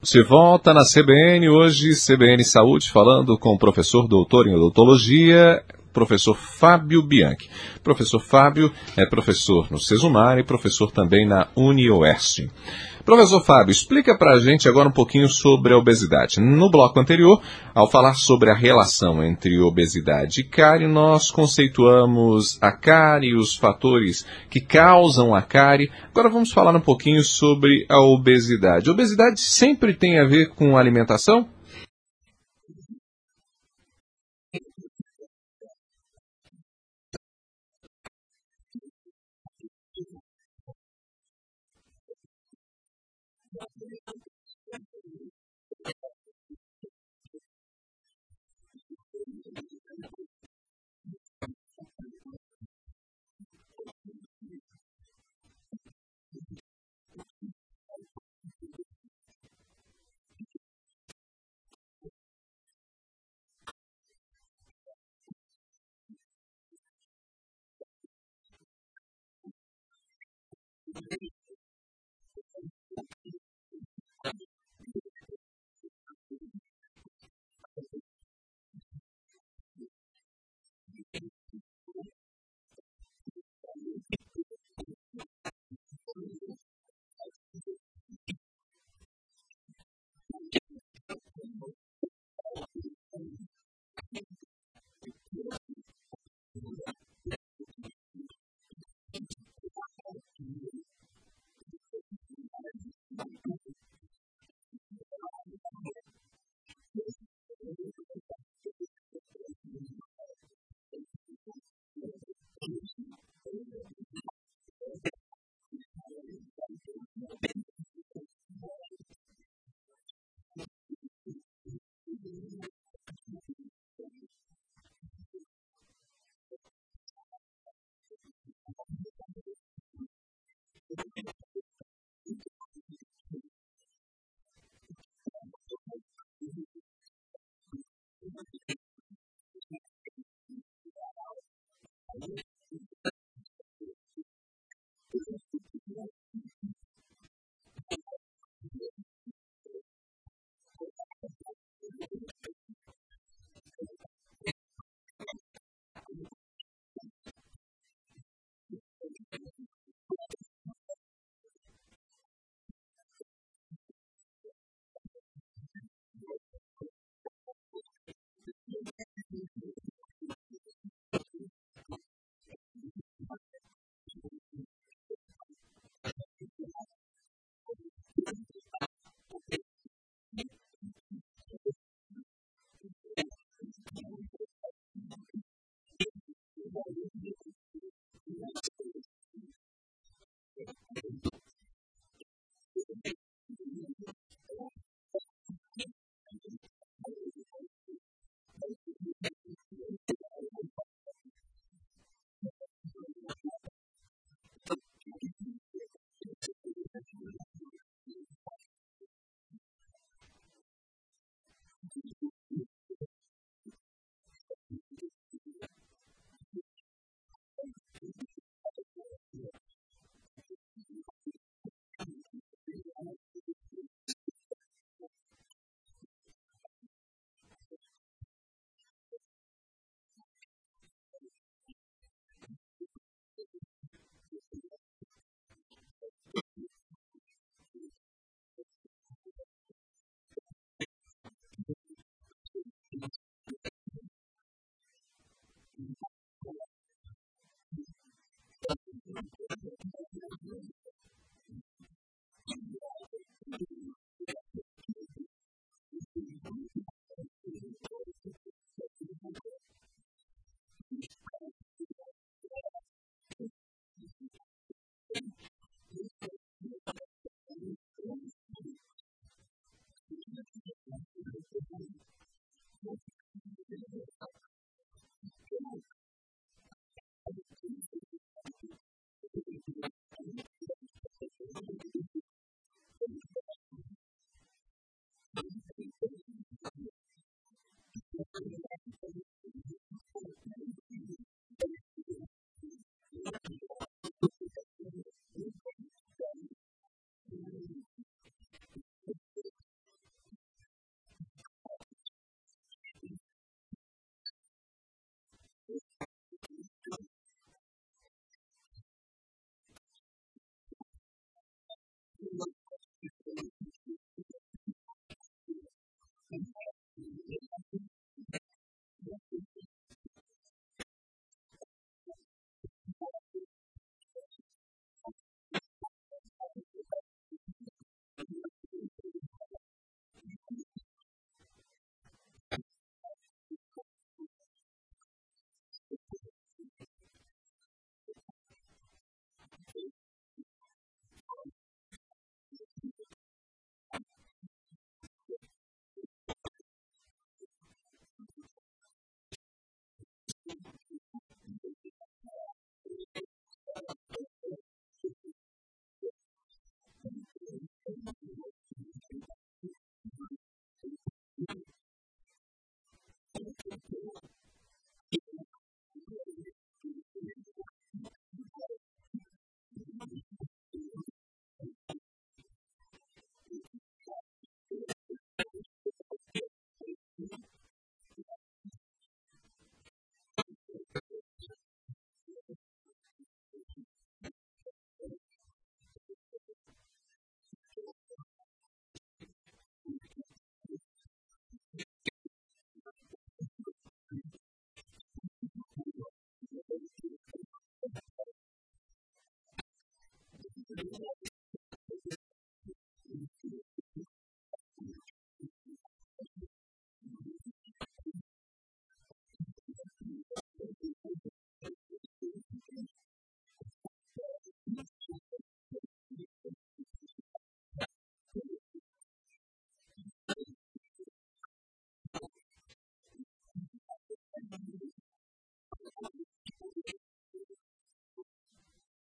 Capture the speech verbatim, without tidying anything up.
Se volta na C B N hoje, C B N Saúde, falando com o professor doutor em odontologia, professor Fábio Bianchi. Professor Fábio é professor no Sesumar e professor também na UniOeste. Professor Fábio, explica para a gente agora um pouquinho sobre a obesidade. No bloco anterior, ao falar sobre a relação entre obesidade e cárie, nós conceituamos a cárie e os fatores que causam a cárie. Agora vamos falar um pouquinho sobre a obesidade. A obesidade sempre tem a ver com alimentação?